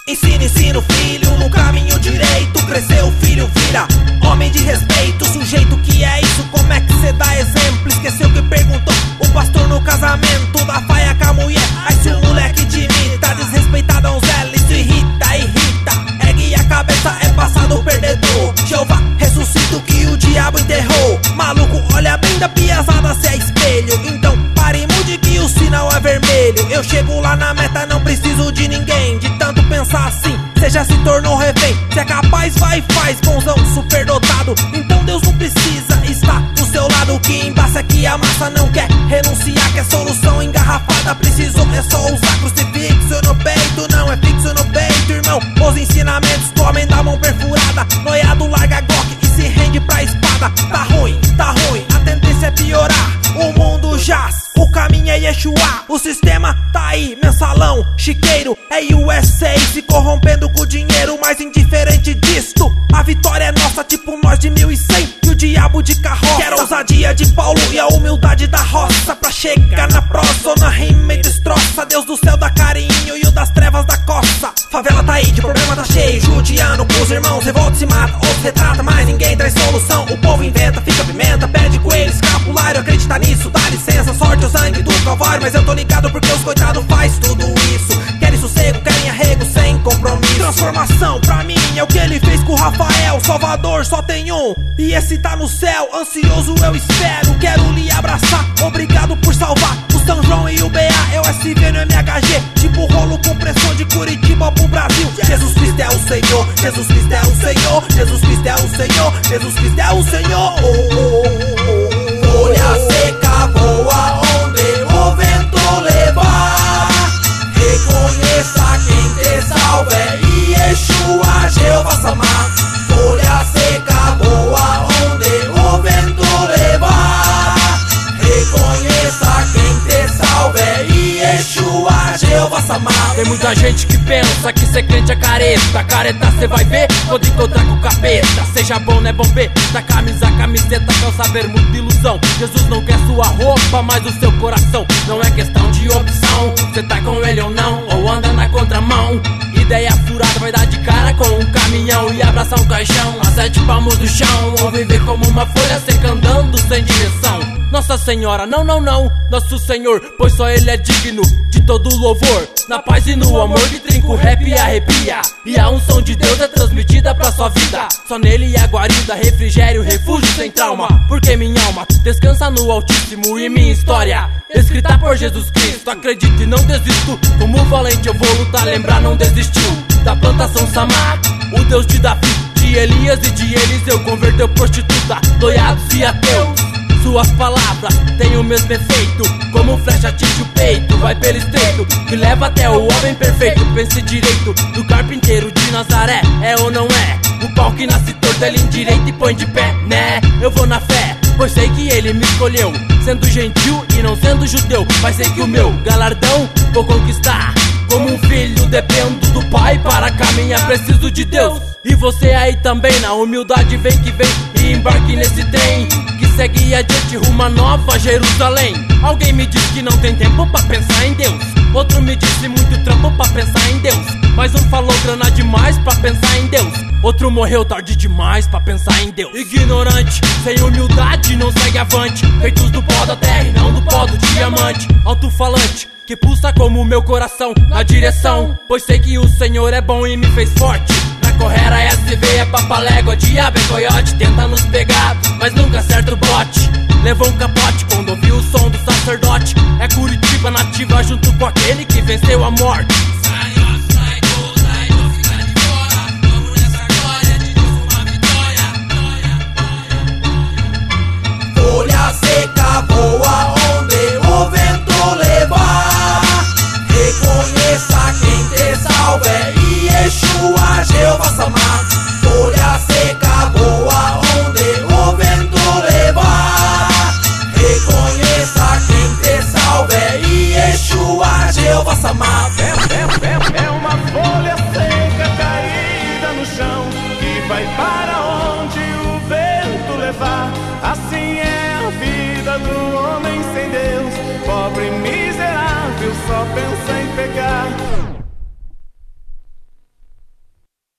Ensina o filho no caminho direito. Cresceu o filho vira homem de respeito. Sujeito que é isso, como é que cê dá exemplo? Esqueceu que perguntou o pastor no casamento da faia com a mulher. Aí se o moleque te imita, desrespeitado a donzela, isso irrita. Ergue a cabeça, é passado perdedor. Jeová ressuscita o que o diabo enterrou. Maluco, olha bem da piazada se é espelho. Então pare e mude que o sinal é vermelho. Eu chego lá na meta, não preciso de ninguém. De tanto pensar assim, cê já se tornou refém. Se é capaz, vai e faz, bonzão superdotado. Então Deus não precisa estar do seu lado. O que embaça é que a massa não quer renunciar, que é solução engarrafada. Precisou, é só usar crucifixo no peito. Não é fixo no peito, irmão. Os ensinamentos do homem da mão perfurada. Noiado larga Glock e se rende pra espada. Tá ruim, a tendência é piorar. O mundo jaz, o caminho é Yeshua. O sistema tá aí, mensalão, chiqueiro. É USA se corrompendo com o dinheiro. Mais indiferente disto, a vitória é nossa, tipo nós de 1100 e o diabo de carroça. Quero a ousadia de Paulo e a humildade da roça pra chegar na prosa, na rima e destroça. Deus do céu dá carinho e o das trevas da coça. Favela tá aí, de problema tá cheio, judiando com os irmãos. Revolta se mata, outros retrata, mas ninguém traz solução. O povo inventa, fica pimenta, pede coelho, escapulário. Acredita nisso, dá licença, sorte o sangue do calvário. Mas eu tô ligado porque os coitados faz tudo isso. Querem sossego, querem arrego, sem compromisso. Transformação pra mim é o que ele fez com o Rafael. Salvador só tem um, e esse tá no céu. Ansioso eu espero, quero lhe abraçar. Obrigado por salvar o São João e o BA. É o SV no MHG, tipo rolo com pressão de Curitiba pro Brasil. Jesus Cristo é o Senhor, Jesus Cristo é o Senhor, Jesus Cristo é o Senhor, Jesus Cristo é o Senhor. Folha seca voa onde o vento levar. Reconheça quem te salva, é Yeshua, Jeová Samar. Folha seca voa onde o vento levar. Reconheça quem te salva, é Yeshua, Jeová Samar. Tem muita gente que pensa que ser crente é careta. Careta cê vai ver quando encontrar com o capeta. Seja bom, não é bom ver da camisa, camiseta, calça, bermuda, ilusão. Jesus não quer sua roupa, mas o seu coração. Não é questão de opção, cê tá com ele ou não, ou anda na contramão. Ideia furada, vai dar de cara com um caminhão e abraçar um caixão a 7 palmos do chão. Ou viver como uma folha seca andando sem direção. Nossa Senhora, não, Nosso Senhor, pois só Ele é digno de todo louvor. Na paz e no amor que trinca o rap e arrepia. E a unção de Deus é transmitida pra sua vida. Só nele é a guarida, refrigério, refúgio sem trauma. Porque minha alma descansa no Altíssimo e minha história escrita por Jesus Cristo. Acredito e não desisto, como valente eu vou lutar. Lembrar, não desistiu da plantação Samar. O Deus de Davi, de Elias e de Eliseu converteu prostituta, noiados e ateus. Suas palavras têm o mesmo efeito, como flecha atinge o peito. Vai pelo estreito, que leva até o homem perfeito. Pense direito, do carpinteiro de Nazaré, é ou não é? O pau que nasce torto, ele endireita e põe de pé, né? Eu vou na fé, pois sei que ele me escolheu. Sendo gentil e não sendo judeu, mas sei que o meu galardão vou conquistar. Como um filho dependo do pai para caminhar, preciso de Deus. E você aí também, na humildade vem que vem e embarque nesse trem que segue adiante rumo a Nova Jerusalém. Alguém me disse que não tem tempo pra pensar em Deus. Outro me disse muito trampo pra pensar em Deus. Mais um falou grana demais pra pensar em Deus. Outro morreu tarde demais pra pensar em Deus. Ignorante, sem humildade não segue avante. Feitos do pó da terra e não do pó do diamante. Alto-falante, que pulsa como o meu coração na direção, pois sei que o Senhor é bom e me fez forte. Na correra SV é papalégua, diabo é coiote. Tenta nos pegar, mas nunca acerta o bote. Levou um capote quando ouviu o som do sacerdote. É Curitiba nativa junto com aquele que venceu a morte. Folha seca voa onde o vento levar. Reconheça quem te salva, é Yeshua, Jeová Samar. Folha seca voa onde o vento levar. Reconheça quem te salva, é Yeshua, Jeová Samar. É uma folha seca caída no chão, que vai para onde o vento levar. Assim é a vida do homem sem Deus, pobre e miserável, só pensa em pecar.